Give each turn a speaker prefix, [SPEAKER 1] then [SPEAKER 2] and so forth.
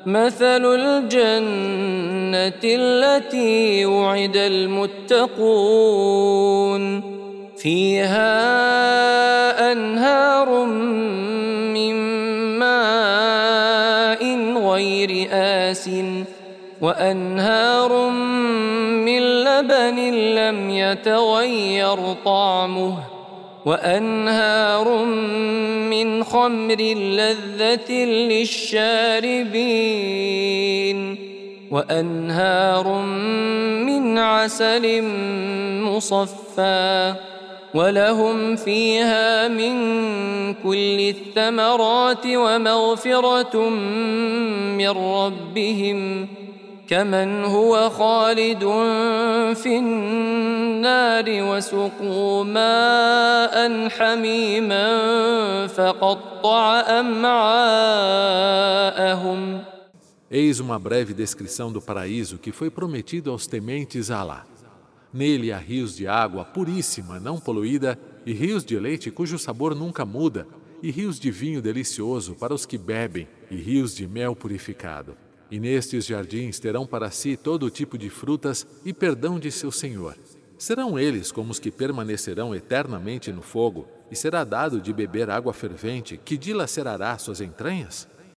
[SPEAKER 1] مثل الجنة التي وعد المتقون فيها أنهار من ماء غير آسن وأنهار من لبن لم يتغير طعمه وأنهار من خمر لذة للشاربين وأنهار من عسل مصفى ولهم فيها من كل الثمرات ومغفرة من ربهم كمن هو خالد في النار وسقوا ماء حميما فقطع أمعاءهم.
[SPEAKER 2] Eis uma breve descrição do paraíso que foi prometido aos tementes a Alá. Nele há rios de água puríssima, não poluída, e rios de leite cujo sabor nunca muda, e rios de vinho delicioso para os que bebem, e rios de mel purificado. E nestes jardins terão para si todo tipo de frutas e perdão de seu Senhor. Serão eles como os que permanecerão eternamente no fogo, e será dado de beber água fervente que dilacerará suas entranhas?